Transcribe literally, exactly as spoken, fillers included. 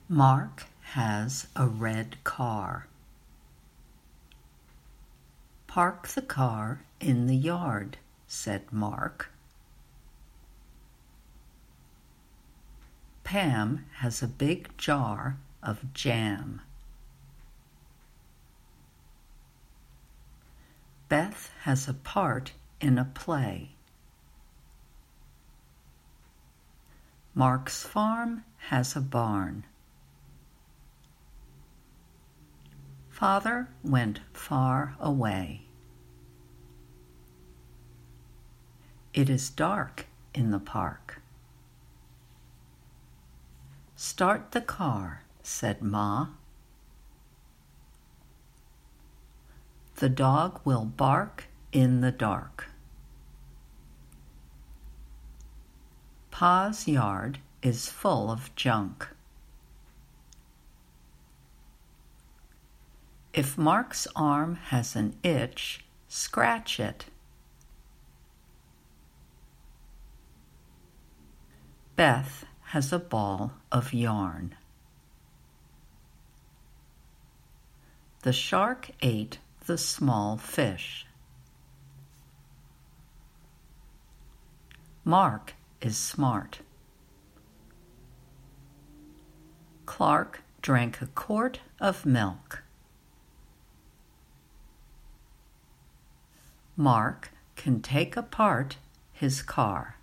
Mark has a red car. "Park the car in the yard," said Mark. Pam has a big jar of jam. Beth has a part in a play. Mark's farm has a barn. Father went far away. It is dark in the park. "Start the car," said Ma. "The dog will bark in the dark." Pa's yard is full of junk. If Mark's arm has an itch, scratch it. Beth has a ball of yarn. The shark ate the small fish. Mark is smart. Clark drank a quart of milk. Mark can take apart his car.